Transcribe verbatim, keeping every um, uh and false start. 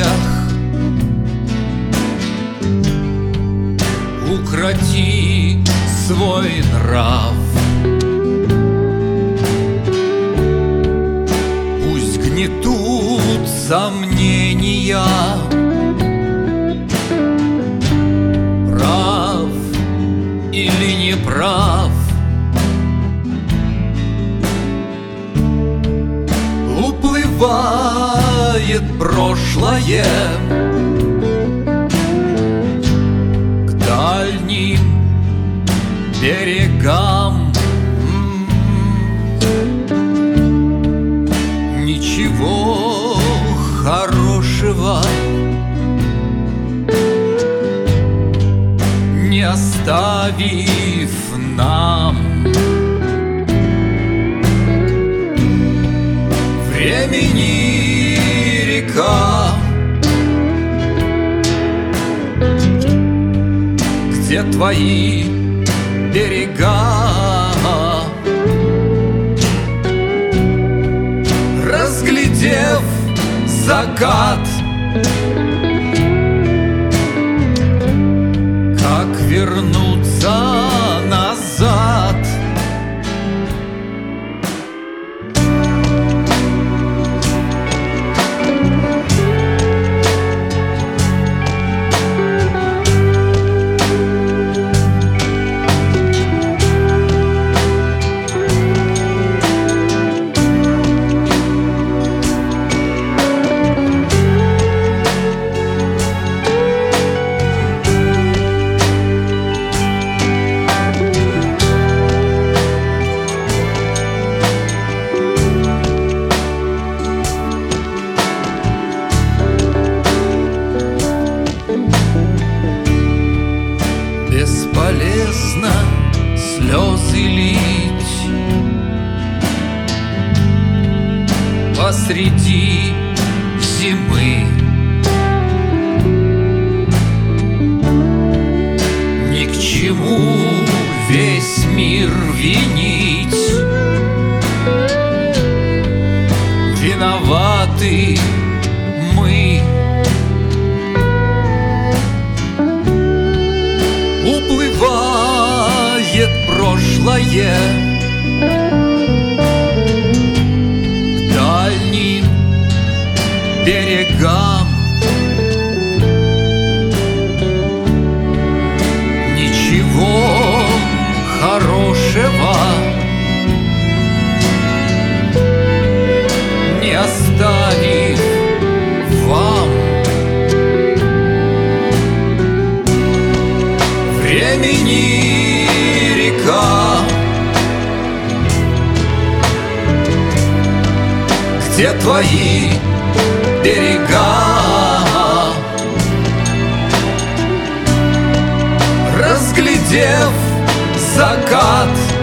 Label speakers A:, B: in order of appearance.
A: укроти свой нрав. Пусть гнетут сомнения, прав или не прав. Уплывает прошлое к дальним берегам. Ничего хорошего не оставив нам. Времени река, где твои берега? Разглядев закат, как вернуться назад? Бесполезно слезы лить посреди зимы. Ни к чему весь мир винить, виноваты мы. Уплывает прошлое к дальним берегам. Ничего хорошего не оставив вам. Времени река, где твои берега? Разглядев закат,